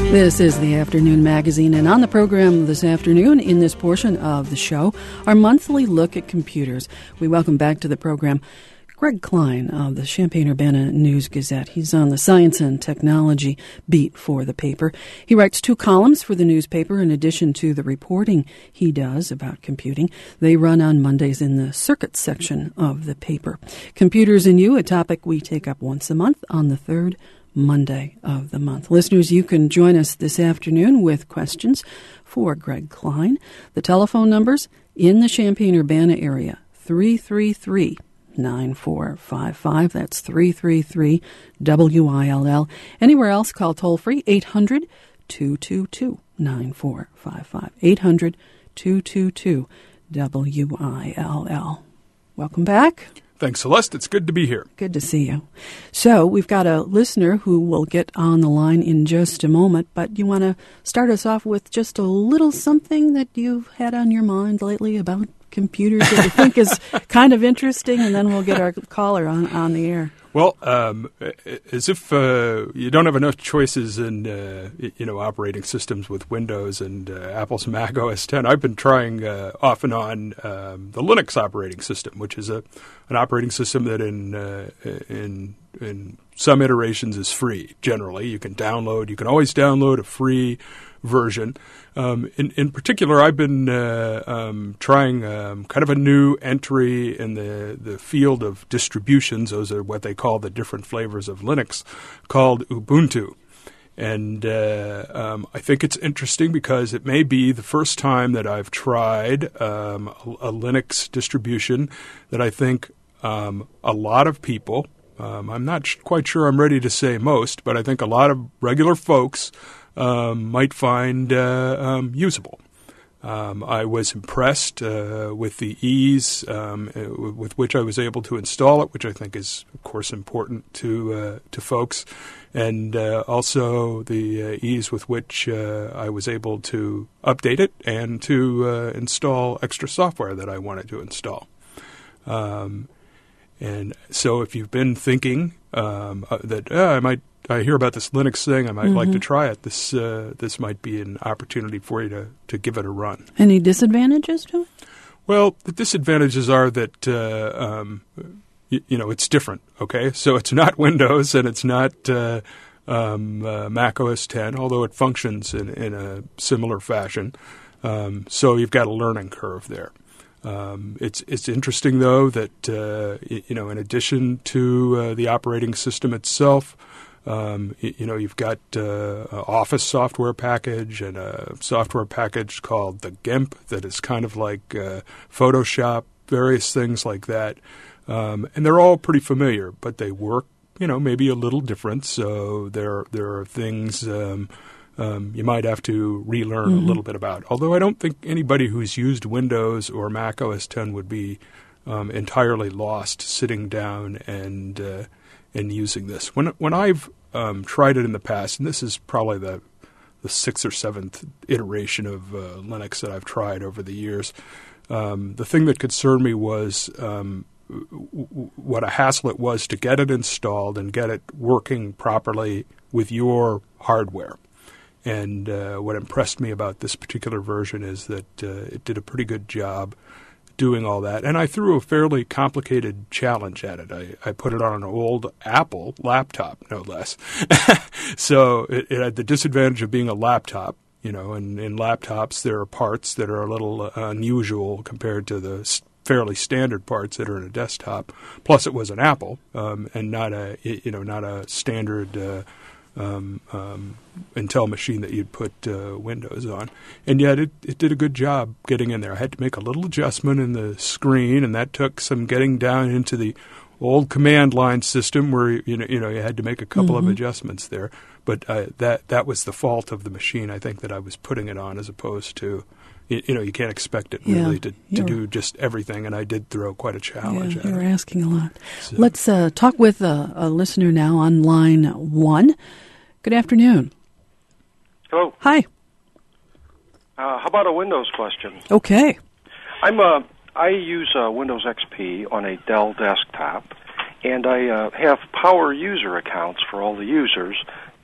This is the Afternoon Magazine, and on the program this afternoon, in this portion of the show, our monthly look at computers. We welcome back to the program Greg Klein of the Champaign-Urbana News-Gazette. He's on the science and technology beat for the paper. He writes 2 columns for the newspaper in addition to the reporting he does about computing. They run on Mondays in the circuits section of the paper. Computers and You, a topic we take up once a month on the third Monday of the month. Listeners, you can join us this afternoon with questions for Greg Klein. The telephone numbers in the Champaign-Urbana area, 333-9455. That's 333-WILL. Anywhere else, call toll-free, 800-222-9455. 800-222-WILL. Welcome back. Thanks, Celeste. It's good to be here. Good to see you. So we've got a listener who will get on the line in just a moment, but you want to start us off with just a little something that you've had on your mind lately about computers that you think is kind of interesting, and then we'll get our caller on the air. Well, as if you don't have enough choices in operating systems with Windows and Apple's Mac OS X, I've been trying off and on the Linux operating system, which is an operating system that in some iterations is free. Generally, you can always download a free version. In particular, I've been trying kind of a new entry in the field of distributions. Those are what they call the different flavors of Linux, called Ubuntu. And I think it's interesting because it may be the first time that I've tried a Linux distribution that I think a lot of people, I'm not quite sure I'm ready to say most, but I think a lot of regular folks might find usable. I was impressed with the ease with which I was able to install it, which I think is, of course, important to folks, and also the ease with which I was able to update it and to install extra software that I wanted to install. And so if you've been thinking that I hear about this Linux thing, I might like to try it, this might be an opportunity for you to give it a run. Any disadvantages to it? Well, the disadvantages are that it's different. Okay, so it's not Windows and it's not Mac OS X, although it functions in a similar fashion. So you've got a learning curve there. It's interesting, though, that in addition to the operating system itself, you've got an Office software package and a software package called the GIMP that is kind of like Photoshop, various things like that. And they're all pretty familiar, but they work, maybe a little different. So there are things you might have to relearn a little bit about. Although I don't think anybody who's used Windows or Mac OS X would be entirely lost sitting down and using this. When I've tried it in the past, and this is probably the 6th or 7th iteration of Linux that I've tried over the years, the thing that concerned me was what a hassle it was to get it installed and get it working properly with your hardware. And what impressed me about this particular version is that it did a pretty good job doing all that. And I threw a fairly complicated challenge at it. I put it on an old Apple laptop, no less. So it had the disadvantage of being a laptop, and in laptops there are parts that are a little unusual compared to the fairly standard parts that are in a desktop. Plus it was an Apple and not a standard Intel machine that you'd put Windows on. And yet it did a good job getting in there. I had to make a little adjustment in the screen, and that took some getting down into the old command line system where you had to make a couple of adjustments there. But that was the fault of the machine, I think, that I was putting it on, as opposed to you can't expect it really to do just everything, and I did throw quite a challenge at it. You're asking a lot. So. Let's talk with a listener now on line 1. Good afternoon. Hello. Hi. How about a Windows question? Okay. I use Windows XP on a Dell desktop, and I have power user accounts for all the users,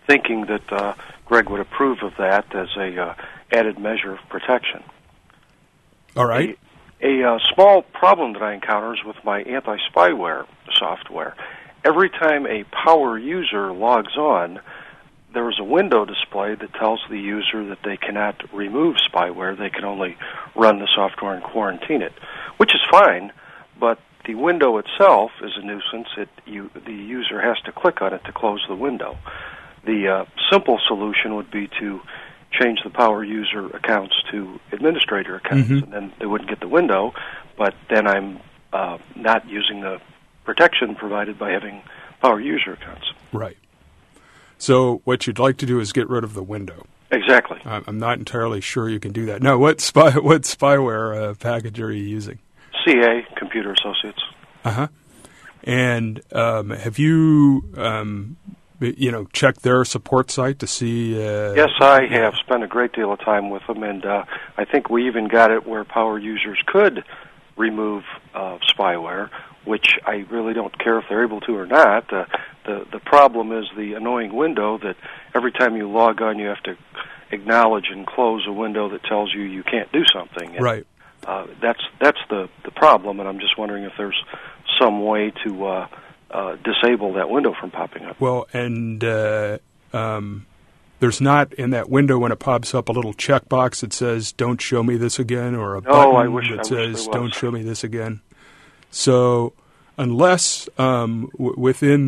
thinking that Greg would approve of that as a added measure of protection. All right. A small problem that I encounter is with my anti-spyware software. Every time a power user logs on, there is a window display that tells the user that they cannot remove spyware. They can only run the software and quarantine it, which is fine, but the window itself is a nuisance. The user has to click on it to close the window. The simple solution would be to change the power user accounts to administrator accounts, and then they wouldn't get the window, but then I'm not using the protection provided by having power user accounts. Right. So what you'd like to do is get rid of the window. Exactly. I'm not entirely sure you can do that. No, what spyware package are you using? CA, Computer Associates. Uh-huh. And have you, checked their support site to see? Yes, I have spent a great deal of time with them, and I think we even got it where power users could remove spyware, which I really don't care if they're able to or not. The problem is the annoying window that every time you log on, you have to acknowledge and close a window that tells you can't do something. And, right. That's the problem, and I'm just wondering if there's some way to disable that window from popping up. Well, and there's not in that window when it pops up a little checkbox that says "Don't show me this again" or a button that says "Don't show me this again." So, unless within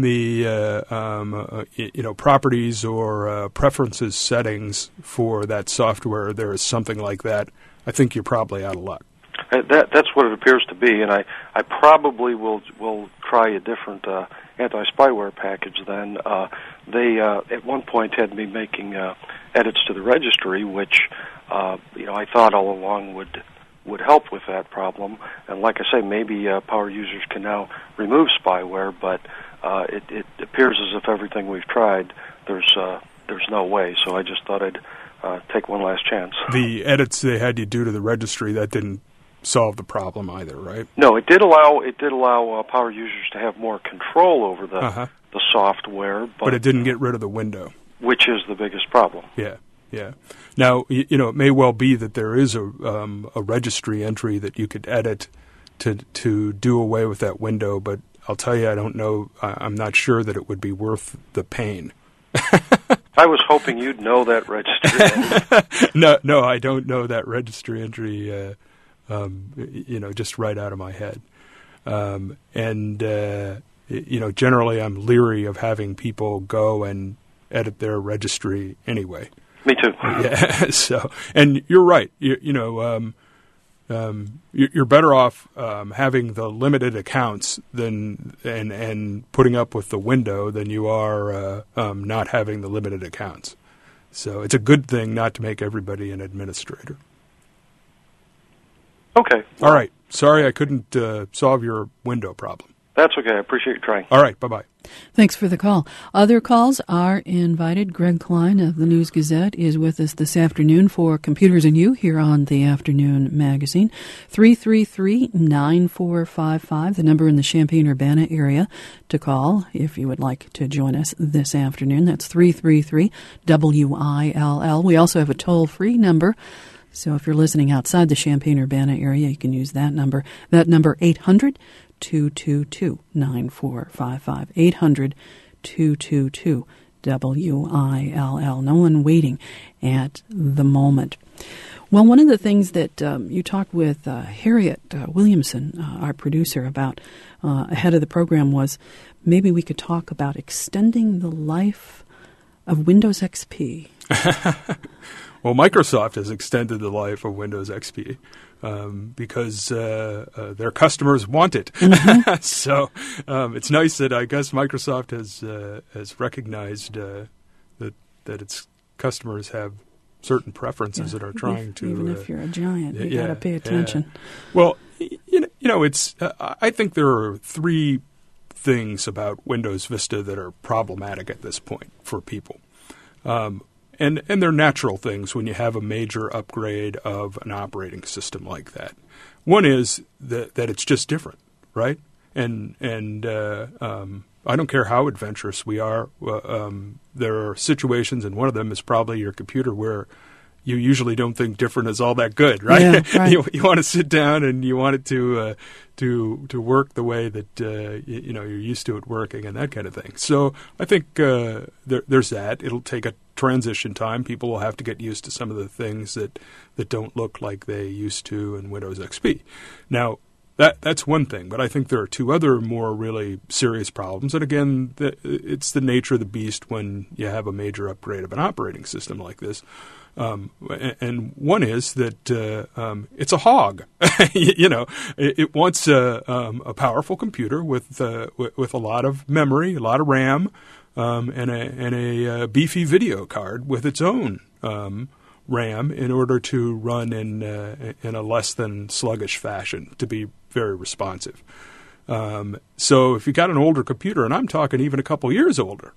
the properties or preferences settings for that software there is something like that, I think you're probably out of luck. That's what it appears to be, and I probably will try a different anti-spyware package then. They at one point had me making edits to the registry, which I thought all along would help with that problem. And like I say, maybe power users can now remove spyware, but it appears as if everything we've tried, there's no way. So I just thought I'd take one last chance. The edits they had you do to the registry, that didn't solve the problem either, right? No, it did allow power users to have more control over the software, but it didn't get rid of the window, which is the biggest problem. Yeah. Now, it may well be that there is a registry entry that you could edit to do away with that window, but I'll tell you, I don't know. I'm not sure that it would be worth the pain. I was hoping you'd know that registry entry. No, I don't know that registry entry. Just right out of my head. Generally I'm leery of having people go and edit their registry anyway. Me too. Yeah. So, and you're right. You're better off having the limited accounts and putting up with the window than you are not having the limited accounts. So it's a good thing not to make everybody an administrator. Okay. All right. Sorry I couldn't solve your window problem. That's okay. I appreciate you trying. All right. Bye-bye. Thanks for the call. Other calls are invited. Greg Klein of the News Gazette is with us this afternoon for Computers and You here on the Afternoon Magazine. 333-9455, the number in the Champaign-Urbana area to call if you would like to join us this afternoon. That's 333-WILL. We also have a toll-free number. So if you're listening outside the Champaign-Urbana area, you can use that number. That number, 800-222-9455. 800-222-WILL. No one waiting at the moment. Well, one of the things that you talked with Harriet Williamson, our producer, about ahead of the program was maybe we could talk about extending the life of Windows XP. Well, Microsoft has extended the life of Windows XP because their customers want it. Mm-hmm. So it's nice that I guess Microsoft has recognized that its customers have certain preferences that are trying to. Even if you're a giant, you got to pay attention. Well, it's. I think there are three things about Windows Vista that are problematic at this point for people. And they're natural things when you have a major upgrade of an operating system like that. One is that it's just different, right? And I don't care how adventurous we are. There are situations, and one of them is probably your computer, where you usually don't think different is all that good, right? Yeah, right. You want to sit down and you want it to work the way that you're used to it working and that kind of thing. So I think there's that. It'll take a transition time. People will have to get used to some of the things that don't look like they used to in Windows XP. Now, that's one thing, but I think there are two other more really serious problems. And again, it's the nature of the beast when you have a major upgrade of an operating system like this. And one is that it's a hog. It wants a powerful computer with a lot of memory, a lot of RAM, and a beefy video card with its own RAM in order to run in a less than sluggish fashion to be very responsive. So if you got an older computer, and I'm talking even a couple years older,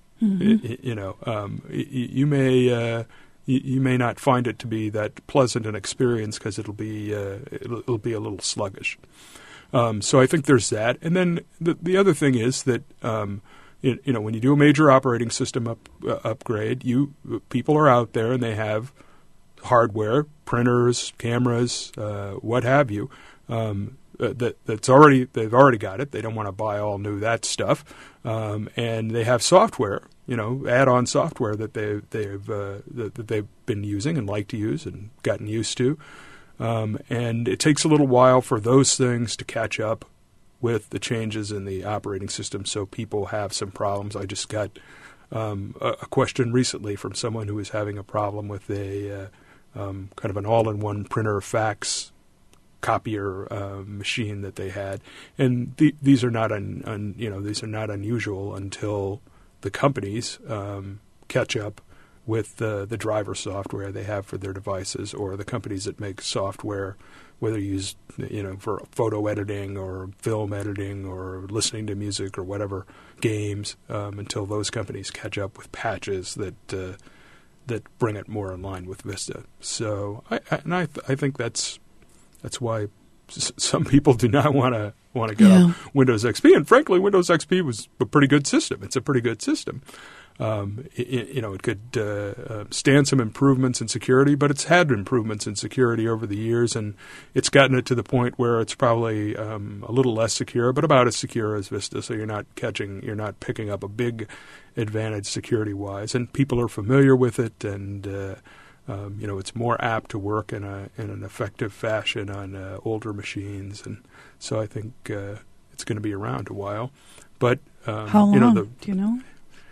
you may not find it to be that pleasant an experience because it'll be a little sluggish. So I think there's that, and then the other thing is that when you do a major operating system upgrade, people are out there and they have hardware, printers, cameras, what have you. They've already got it. They don't want to buy all new that stuff, and they have software, add-on software that they've been using and like to use and gotten used to, and it takes a little while for those things to catch up with the changes in the operating system. So people have some problems. I just got a question recently from someone who was having a problem with a kind of an all-in-one printer fax copier machine that they had, and these are not these are not unusual until the companies catch up with the driver software they have for their devices, or the companies that make software, whether used for photo editing or film editing or listening to music or whatever, games, until those companies catch up with patches that bring it more in line with Vista. So I think that's why some people do not want to get on Windows XP. And frankly, Windows XP was a pretty good system. It's a pretty good system. It could stand some improvements in security, but it's had improvements in security over the years, and it's gotten it to the point where it's probably a little less secure, but about as secure as Vista. So you're not picking up a big advantage security-wise, and people are familiar with it, and it's more apt to work in an effective fashion on older machines, and so I think it's going to be around a while. But how long? Do you know?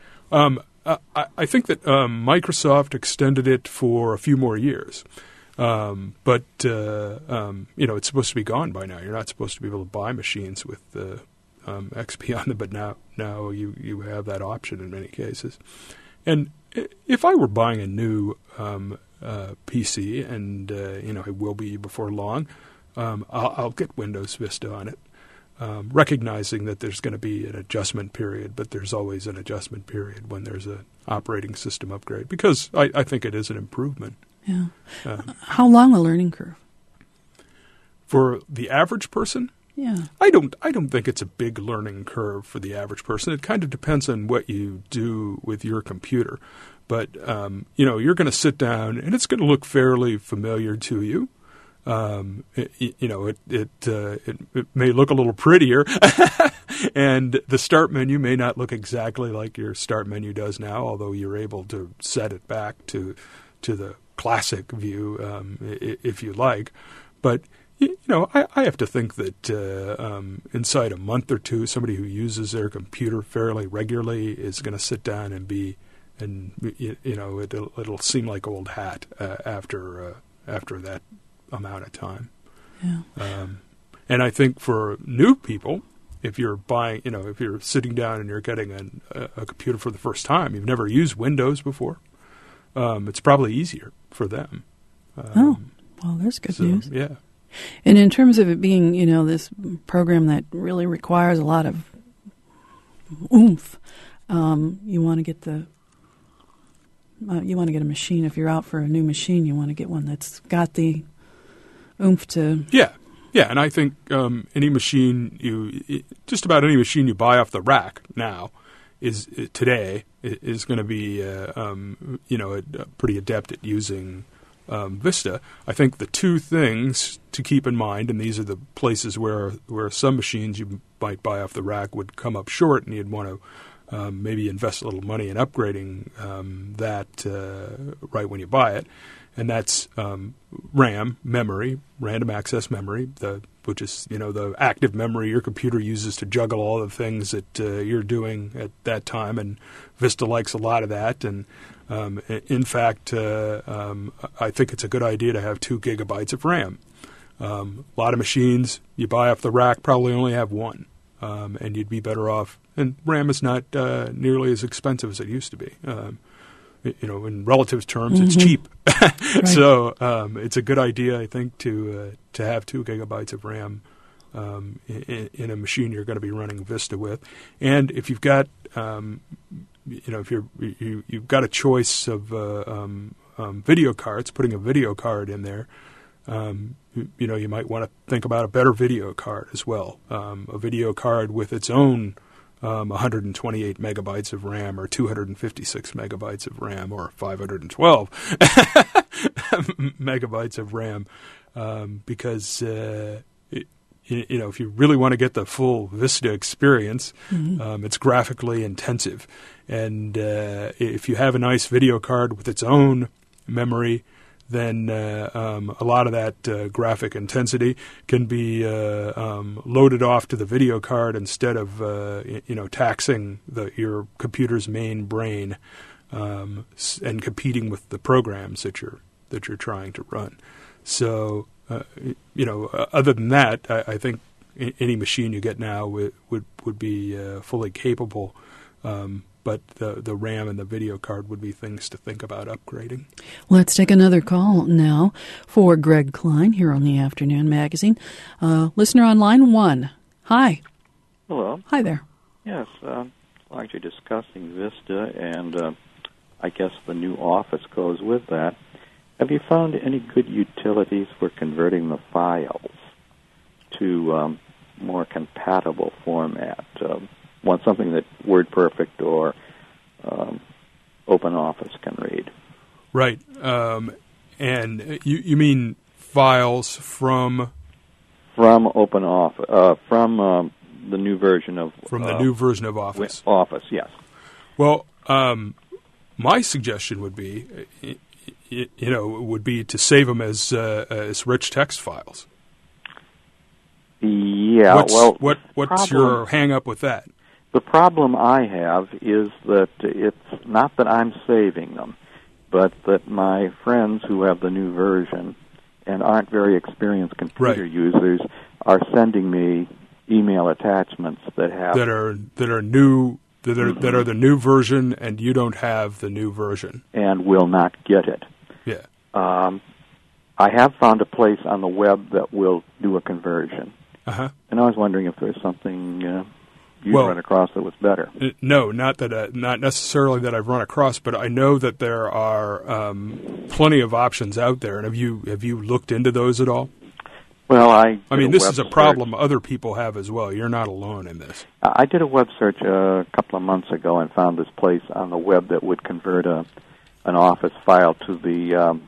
I think that Microsoft extended it for a few more years, but it's supposed to be gone by now. You're not supposed to be able to buy machines with XP on them, but now you have that option in many cases. And if I were buying a new PC, and I will be before long, I'll get Windows Vista on it, recognizing that there's going to be an adjustment period, but there's always an adjustment period when there's an operating system upgrade, because I think it is an improvement. Yeah. How long a learning curve? For the average person? Yeah. I don't think it's a big learning curve for the average person. It kind of depends on what you do with your computer. But, you're going to sit down, and it's going to look fairly familiar to you. It may look a little prettier, and the start menu may not look exactly like your start menu does now, although you're able to set it back to the classic view if you like. But I have to think that inside a month or two, somebody who uses their computer fairly regularly is going to sit down and it'll seem like old hat after that amount of time. Yeah. And I think for new people, if you're buying, if you're sitting down and you're getting a computer for the first time, you've never used Windows before, it's probably easier for them. Well, there's good news. Yeah. And in terms of it being, this program that really requires a lot of oomph, you want to get a machine. If you're out for a new machine, you want to get one that's got the oomph to. Yeah, and I think just about any machine you buy off the rack now today is going to be pretty adept at using Vista. I think the two things to keep in mind, and these are the places where some machines you might buy off the rack would come up short, and you'd want to maybe invest a little money in upgrading that right when you buy it, and that's RAM, memory, random access memory, which is the active memory your computer uses to juggle all the things that you're doing at that time, and Vista likes a lot of that. And in fact, I think it's a good idea to have 2 gigabytes of RAM. A lot of machines you buy off the rack probably only have 1, and you'd be better off. And RAM is not nearly as expensive as it used to be. In relative terms, it's cheap. Right. So it's a good idea, I think, to have 2 gigabytes of RAM in a machine you're going to be running Vista with. And if you've got if you've got a choice of video cards, putting a video card in there, you might want to think about a better video card as well. A video card with its own 128 megabytes of RAM, or 256 megabytes of RAM, or 512 megabytes of RAM, because if you really want to get the full Vista experience, it's graphically intensive. And if you have a nice video card with its own memory, then a lot of that graphic intensity can be loaded off to the video card instead of taxing your computer's main brain and competing with the programs that you're trying to run. So other than that, I think any machine you get now would be fully capable. But the RAM and the video card would be things to think about upgrading. Let's take another call now for Greg Klein here on the Afternoon Magazine. Listener on line 1. Hi. Hello. Hi there. Yes, like you're discussing Vista, and I guess the new Office goes with that. Have you found any good utilities for converting the files to more compatible format? Want something that WordPerfect or OpenOffice can read. Right. And you mean files from OpenOffice, from the new version of the new version of Office. Office, yes. Well, my suggestion would be, to save them as rich text files. Yeah. What's your hang up with that? The problem I have is that it's not that I'm saving them, but that my friends who have the new version and aren't very experienced computer users are sending me email attachments that are new, that are the new version, and you don't have the new version and will not get it. Yeah. I have found a place on the web that will do a conversion. Uh-huh. And I was wondering if there's something you've run across that was better. No, not necessarily that I've run across, but I know that there are plenty of options out there. And have you looked into those at all? Well, I mean, this is a problem other people have as well. You're not alone in this. I did a web search a couple of months ago and found this place on the web that would convert an Office file to the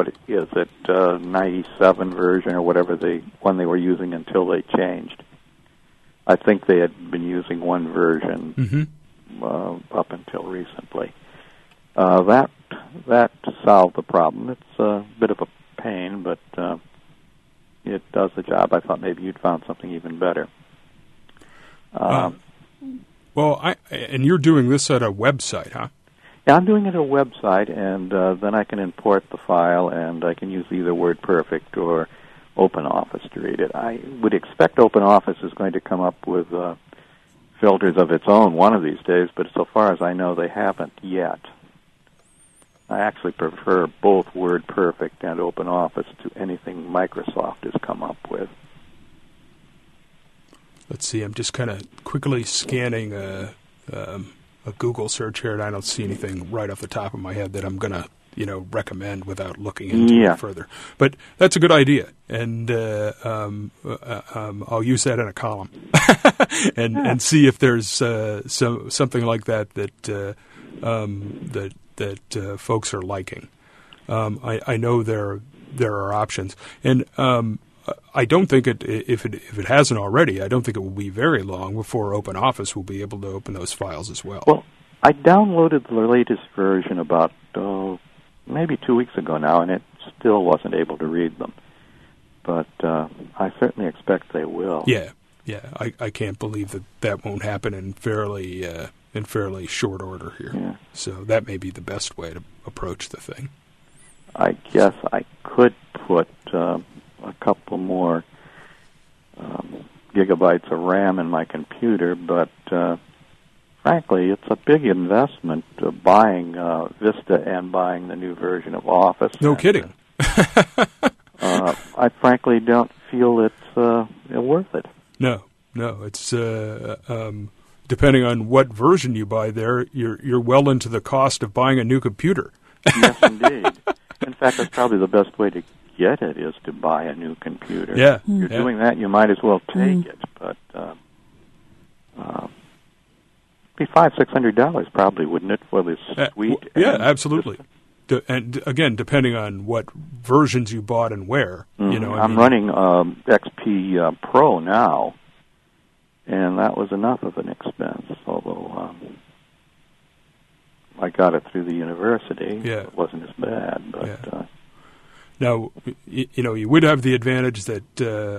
97 version or whatever one they were using until they changed. I think they had been using one version up until recently. That solved the problem. It's a bit of a pain, but it does the job. I thought maybe you'd found something even better. And you're doing this at a website, huh? Yeah, I'm doing it at a website, and then I can import the file, and I can use either WordPerfect or OpenOffice to read it. I would expect OpenOffice is going to come up with filters of its own one of these days, but so far as I know, they haven't yet. I actually prefer both WordPerfect and OpenOffice to anything Microsoft has come up with. Let's see, I'm just kind of quickly scanning a Google search here, and I don't see anything right off the top of my head that I'm going to recommend without looking into it further. But that's a good idea, and I'll use that in a column and see if there's something like that folks are liking. I know there are options, and I don't think if it hasn't already, I don't think it will be very long before OpenOffice will be able to open those files as well. Well, I downloaded the latest version about maybe 2 weeks ago now, and it still wasn't able to read them. But I certainly expect they will. Yeah. I can't believe that won't happen in fairly short order here. Yeah. So that may be the best way to approach the thing. I guess I could put a couple more gigabytes of RAM in my computer, but frankly, it's a big investment buying Vista and buying the new version of Office. No kidding. I frankly don't feel it's worth it. No, it's depending on what version you buy. There, you're well into the cost of buying a new computer. Yes, indeed. In fact, that's probably the best way to get it is to buy a new computer. Yeah, if you're doing that, you might as well take it. But be $500-600 probably, wouldn't it, for this suite? Yeah, absolutely. And again, depending on what versions you bought and where. I'm running XP Pro now, and that was enough of an expense. Although I got it through the university, it wasn't as bad. But now, you would have the advantage that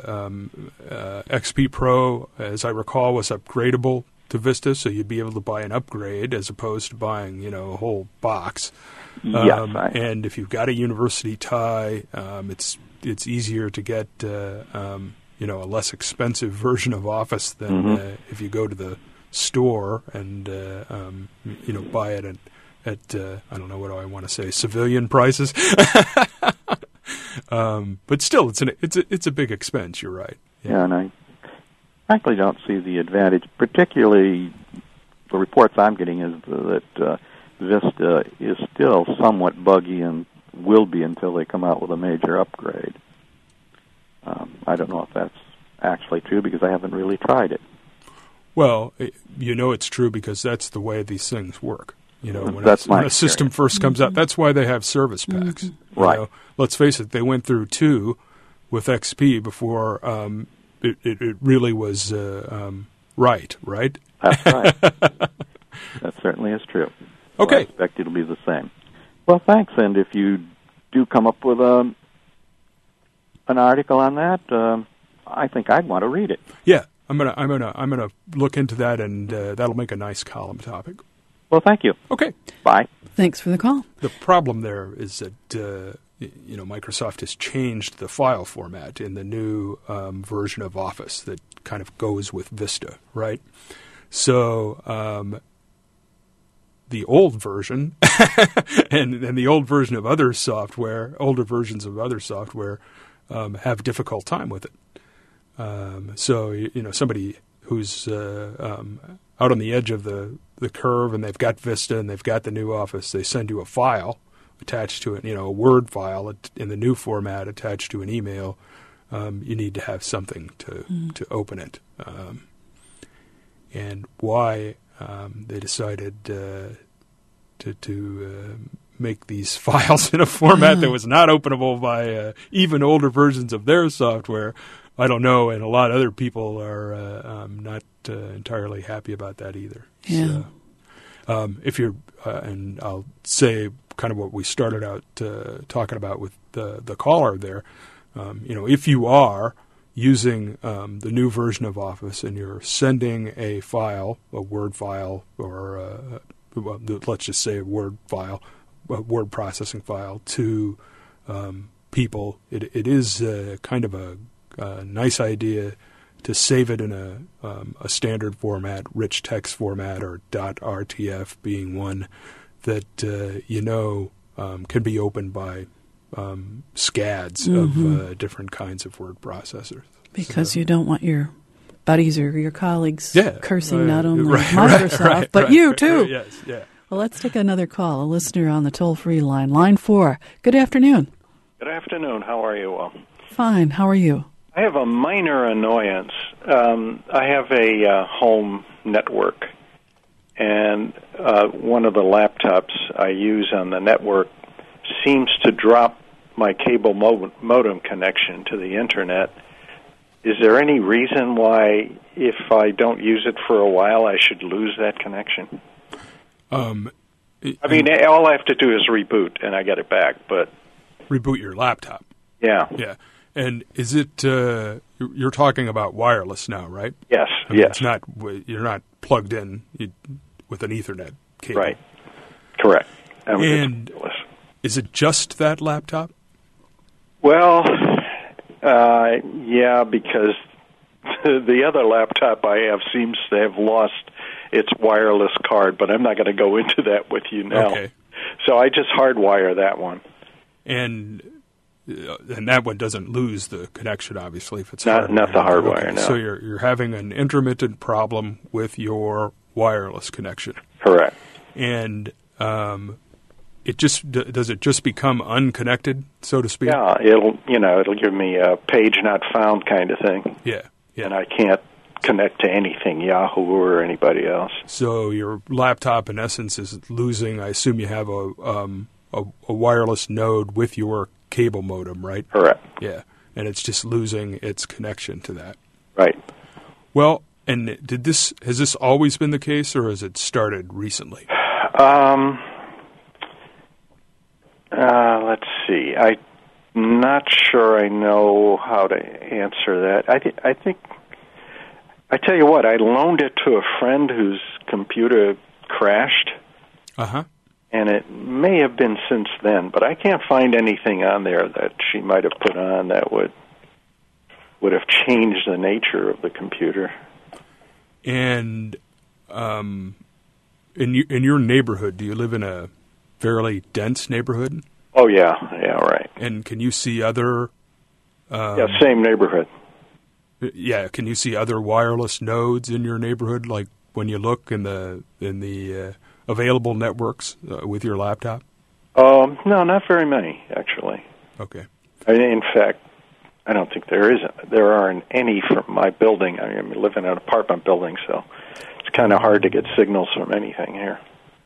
XP Pro, as I recall, was upgradable to Vista, so you'd be able to buy an upgrade as opposed to buying, a whole box. Yes, and if you've got a university tie, it's easier to get a less expensive version of Office than if you go to the store and buy it at I don't know, what do I want to say, civilian prices. But still, it's a big expense. You're right. Yeah, and I frankly don't see the advantage. Particularly, the reports I'm getting is that Vista is still somewhat buggy and will be until they come out with a major upgrade. I don't know if that's actually true because I haven't really tried it. Well, it's true because that's the way these things work. When a system first comes out, that's why they have service packs. Right. Let's face it, they went through 2 with XP before it really was right? That's right. That certainly is true. So Okay. I expect it'll be the same. Well, thanks. And if you do come up with an article on that, I think I'd want to read it. Yeah, I'm gonna look into that, and that'll make a nice column topic. Well, thank you. Okay. Bye. Thanks for the call. The problem there is that Microsoft has changed the file format in the new version of Office that kind of goes with Vista, right? So the old version and the old version of other software, older versions of other software, have a difficult time with it. So somebody who's out on the edge of the curve and they've got Vista and they've got the new Office, they send you a file attached to it, a Word file in the new format attached to an email. You need to have something to open it. And why they decided to make these files in a format that was not openable by even older versions of their software, I don't know, and a lot of other people are not entirely happy about that either. Yeah. So, if you're, and I'll say kind of what we started out talking about with the caller there, if you are using the new version of Office and you're sending a file, a Word file, or let's just say a Word file, a word processing file to people, it is kind of a nice idea to save it in a standard format, rich text format, or .rtf being one that can be opened by SCADs of different kinds of word processors. Because you don't want your buddies or your colleagues cursing not only right, Microsoft, but you too. Yes, yeah. Well, let's take another call. A listener on the toll-free line, line 4. Good afternoon. Good afternoon. How are you all? Fine. How are you? I have a minor annoyance. I have a home network, and one of the laptops I use on the network seems to drop my cable modem connection to the Internet. Is there any reason why, if I don't use it for a while, I should lose that connection? I mean, all I have to do is reboot, and I get it back. But reboot your laptop. Yeah. Yeah. And is it? You're talking about wireless now, right? Yes. I mean, yes. It's not. You're not plugged in with an Ethernet cable. Right. Correct. And is it just that laptop? Well, yeah, because the other laptop I have seems to have lost its wireless card, but I'm not going to go into that with you now. Okay. So I just hardwire that one. And that one doesn't lose the connection, obviously, if it's not the hardwire. Okay. No. So you're having an intermittent problem with your wireless connection. Correct. And does it just become unconnected, so to speak? Yeah, it'll give me a page not found kind of thing. Yeah. And I can't connect to anything, Yahoo or anybody else. So your laptop, in essence, is losing. I assume you have a wireless node with your cable modem, right? Correct. Yeah, and it's just losing its connection to that. Right. Well, and has this always been the case, or has it started recently? Let's see. I'm not sure I know how to answer that. I think, I tell you what, I loaned it to a friend whose computer crashed. Uh-huh. And it may have been since then, but I can't find anything on there that she might have put on that would have changed the nature of the computer. And in your neighborhood, do you live in a fairly dense neighborhood? Oh, yeah, right. And can you see other... same neighborhood. Yeah, can you see other wireless nodes in your neighborhood, like when you look in the available networks with your laptop? No, not very many, actually. Okay. In fact, I don't think there aren't any from my building. I live in an apartment building, so it's kind of hard to get signals from anything here.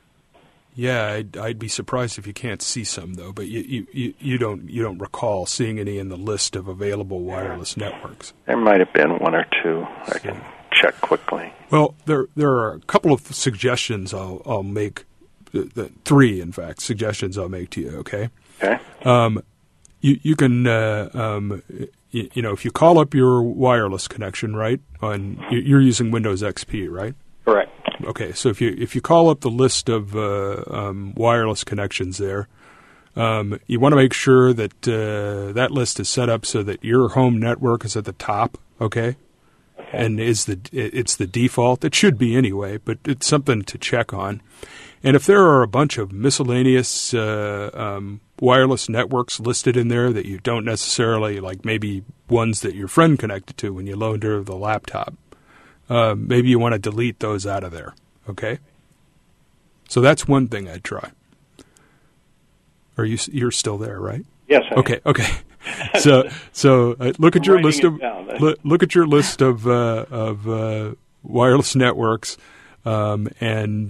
Yeah, I'd be surprised if you can't see some, though. But you don't recall seeing any in the list of available wireless networks. There might have been one or two. I can check quickly. Well, there are a couple of suggestions I'll make. Three, in fact, suggestions I'll make to you. Okay. Okay. You can if you call up your wireless connection, right? You're using Windows XP, right? Correct. Okay, so if you call up the list of wireless connections there, you want to make sure that that list is set up so that your home network is at the top. Okay. And it's the default. It should be anyway, but it's something to check on. And if there are a bunch of miscellaneous wireless networks listed in there that you don't necessarily like, maybe ones that your friend connected to when you loaned her the laptop, maybe you want to delete those out of there. Okay. So that's one thing I'd try. You're still there, right? Yes. Okay. So look at your list of look at your list of wireless networks, and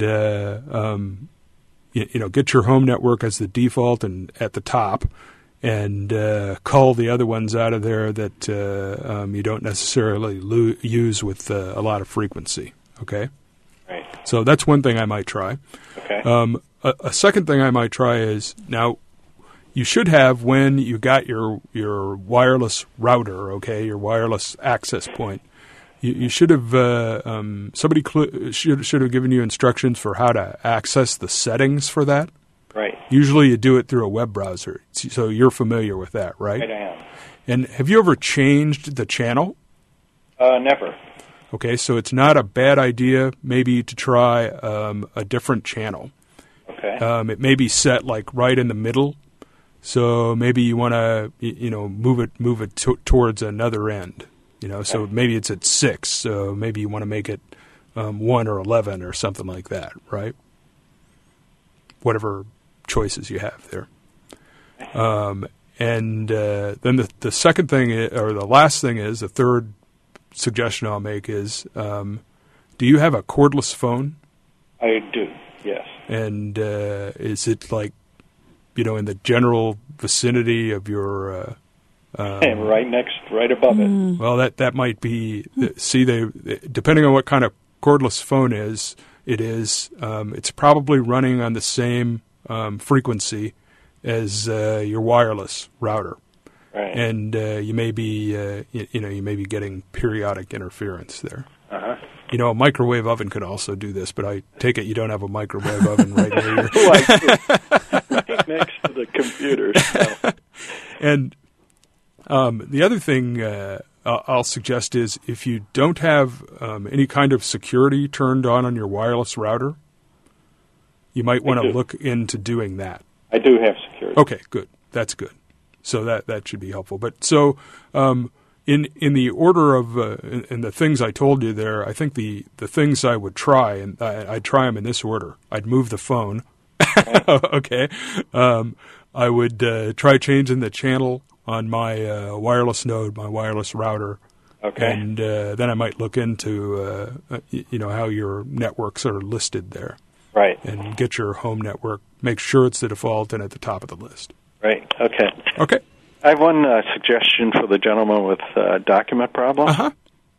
get your home network as the default and at the top, and cull the other ones out of there that you don't necessarily use with a lot of frequency. Okay. Right. So that's one thing I might try. Okay. A second thing I might try is now. You should have, when you got your wireless router, okay, your wireless access point, you should have somebody should have given you instructions for how to access the settings for that. Right. Usually you do it through a web browser, so you're familiar with that, right? Right, I am. And have you ever changed the channel? Never. Okay, so it's not a bad idea maybe to try a different channel. Okay. It may be set like right in the middle. So maybe you want to, move it towards another end, So maybe it's at 6. So maybe you want to make it 1 or 11 or something like that, right? whatever choices you have there. And then the second thing, or the last thing is, the third suggestion I'll make is, do you have a cordless phone? I do, yes. And is it like, in the general vicinity of your... and right above it. Well, that might be... See, depending on what kind of cordless phone it's probably running on the same frequency as your wireless router. Right. And you may be getting periodic interference there. Uh-huh. A microwave oven could also do this, but I take it you don't have a microwave oven right near your... right next to the computer. So. And the other thing I'll suggest is if you don't have any kind of security turned on your wireless router, you might want to look into doing that. I do have security. Okay, good. That's good. So that should be helpful. But so in the order of in the things I told you there, I think the things I would try, and I'd try them in this order. I'd move the phone. Okay. I would try changing the channel on my wireless node, my wireless router. Okay. And then I might look into how your networks are listed there. Right. And get your home network. Make sure it's the default and at the top of the list. Right. Okay. Okay. I have one suggestion for the gentleman with document problem. Uh-huh.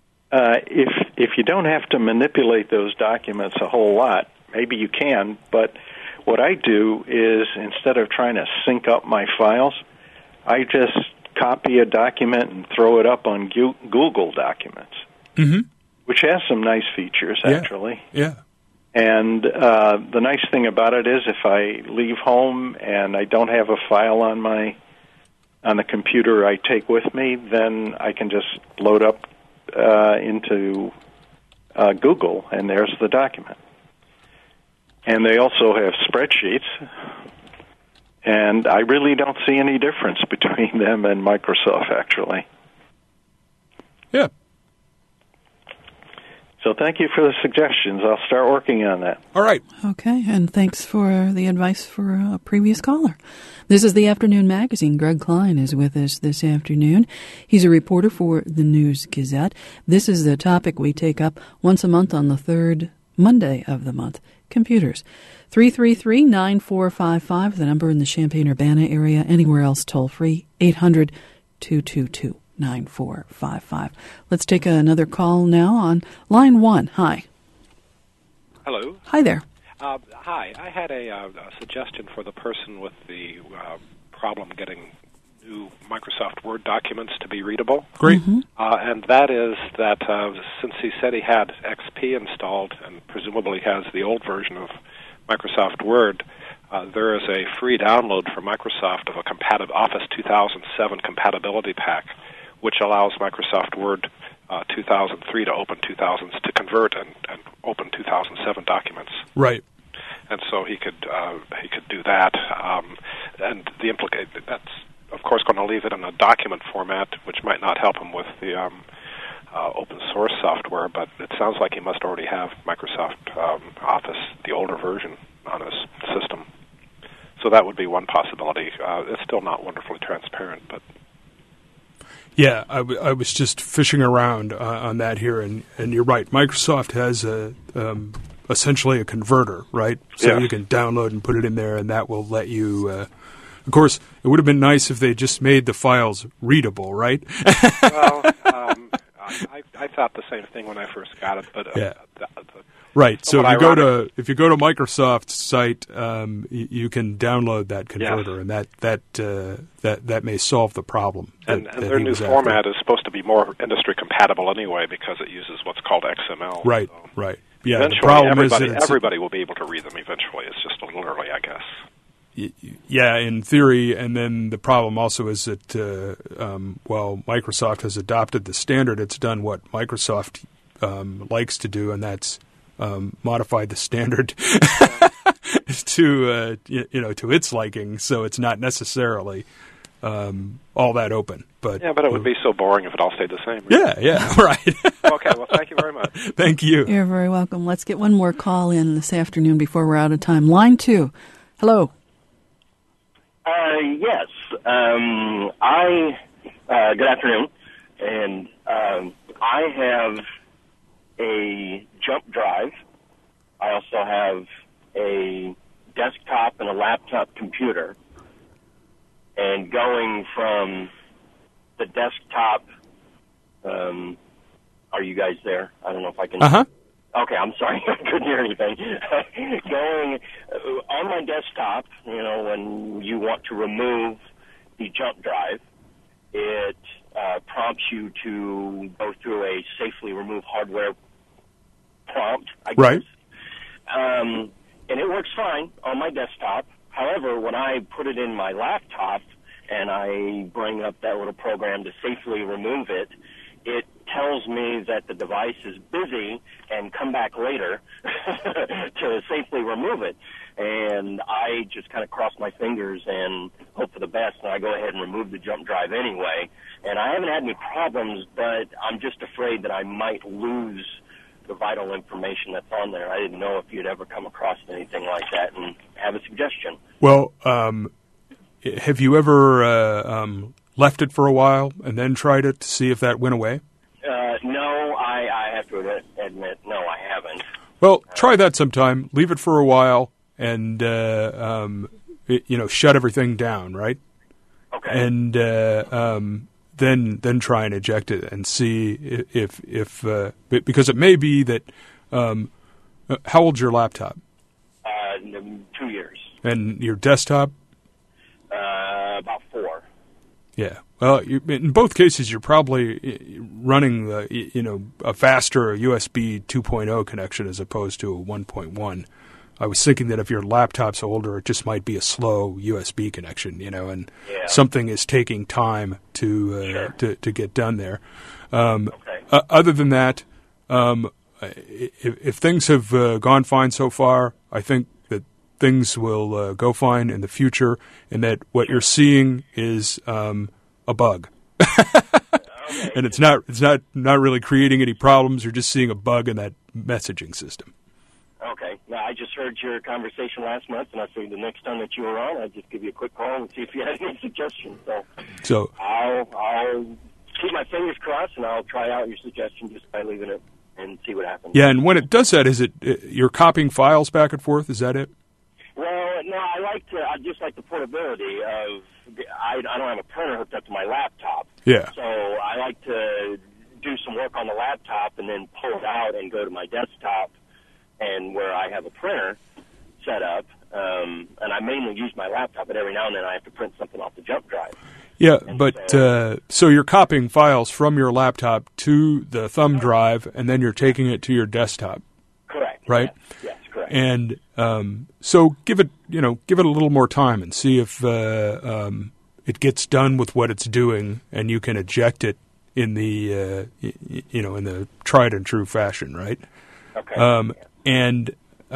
If you don't have to manipulate those documents a whole lot, maybe you can, but what I do is instead of trying to sync up my files, I just copy a document and throw it up on Google Documents, which has some nice features, actually. Yeah. And the nice thing about it is if I leave home and I don't have a file on the computer I take with me, then I can just load up into Google, and there's the document. And they also have spreadsheets, and I really don't see any difference between them and Microsoft, actually. Yeah. So thank you for the suggestions. I'll start working on that. All right. Okay, and thanks for the advice for a previous caller. This is the Afternoon Magazine. Greg Klein is with us this afternoon. He's a reporter for the News Gazette. This is the topic we take up once a month on the third Monday of the month. Computers. 333-9455, the number in the Champaign-Urbana area. Anywhere else, toll free, 800-222-9455. Let's take another call now on line 1. Hi. Hello. Hi there. Hi. I had a suggestion for the person with the problem getting new Microsoft Word documents to be readable. Great. And that is that since he said he had XP installed and presumably has the old version of Microsoft Word, there is a free download from Microsoft of a Office 2007 compatibility pack, which allows Microsoft Word 2003 to open 2000s to convert and open 2007 documents. Right. And so he could do that, and that's of course going to leave it in a document format, which might not help him with the open source software. But it sounds like he must already have Microsoft Office, the older version, on his system. So that would be one possibility. It's still not wonderfully transparent, but. Yeah, I was just fishing around on that here, and you're right. Microsoft has essentially a converter, right? So you can download and put it in there, and that will let you... of course, it would have been nice if they just made the files readable, right? Well, I thought the same thing when I first got it, but... Right. So if you go to Microsoft's site, you can download that converter, and that may solve the problem. And their new format is supposed to be more industry compatible anyway because it uses what's called XML. Right. So right. Yeah. Eventually, the problem is that everybody will be able to read them. Eventually, it's just a little early, I guess. Yeah, in theory, and then the problem also is that Microsoft has adopted the standard. It's done what Microsoft likes to do, and that's modified the standard to to its liking, so it's not necessarily all that open. But it would be so boring if it all stayed the same. Right? Yeah, right. Okay, well, thank you very much. Thank you. You're very welcome. Let's get one more call in this afternoon before we're out of time. Line 2. Hello. Yes. Good afternoon. And I have a jump drive. I also have a desktop and a laptop computer. And going from the desktop, are you guys there? I don't know if I can... Uh-huh. Okay, I'm sorry. I couldn't hear anything. Going on my desktop, when you want to remove the jump drive, it prompts you to go through a safely remove hardware prompt, I guess. Right. And it works fine on my desktop. However, when I put it in my laptop and I bring up that little program to safely remove it, it tells me that the device is busy and come back later to safely remove it. And I just kind of cross my fingers and hope for the best, and I go ahead and remove the jump drive anyway. And I haven't had any problems, but I'm just afraid that I might lose the vital information that's on there. I didn't know if you'd ever come across anything like that and have a suggestion. Well, have you ever left it for a while and then tried it to see if that went away? No, I have to admit, no, I haven't. Well, try that sometime. Leave it for a while and, shut everything down, right? Okay. And then try and eject it and see if because it may be that how old's your laptop? 2 years. And your desktop? About 4. Yeah. Well, in both cases, you're probably running a faster USB 2.0 connection as opposed to a 1.1. I was thinking that if your laptop's older, it just might be a slow USB connection, and something is taking time to get done there. Okay. Other than that, if things have gone fine so far, I think that things will go fine in the future, and that what you're seeing is a bug. Okay. And it's not really creating any problems. You're just seeing a bug in that messaging system. Okay. Now, I just heard your conversation last month, and I figured the next time that you were on, I'd just give you a quick call and see if you had any suggestions. So I'll keep my fingers crossed, and I'll try out your suggestion just by leaving it and see what happens. Yeah, and when it does that, is it you're copying files back and forth? Is that it? Well, no, I just like the portability of. I don't have a printer hooked up to my laptop. Yeah. So I like to do some work on the laptop and then pull it out and go to my desktop and where I have a printer set up. And I mainly use my laptop, but every now and then I have to print something off the jump drive. Yeah, but so you're copying files from your laptop to the thumb drive, and then you're taking it to your desktop. Correct. Right? Yes, correct. And so give it a little more time and see if it gets done with what it's doing, and you can eject it in the in the tried and true fashion, right? Okay. And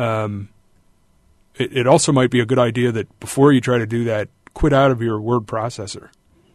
it also might be a good idea that before you try to do that, quit out of your word processor.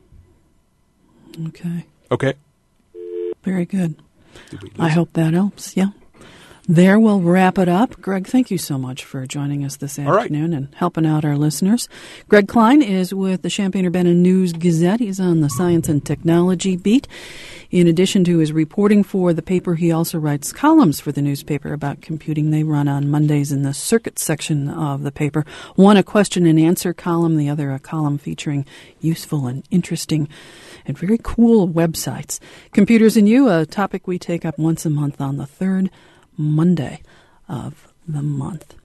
Okay. Very good. I hope that helps. Yeah. There, we'll wrap it up. Greg, thank you so much for joining us this afternoon and helping out our listeners. Greg Klein is with the Champaign-Urbana News-Gazette. He's on the Science and Technology beat. In addition to his reporting for the paper, he also writes columns for the newspaper about computing. They run on Mondays in the circuit section of the paper. One, a question and answer column, the other, a column featuring useful and interesting and very cool websites. Computers and You, a topic we take up once a month on the third Monday of the month.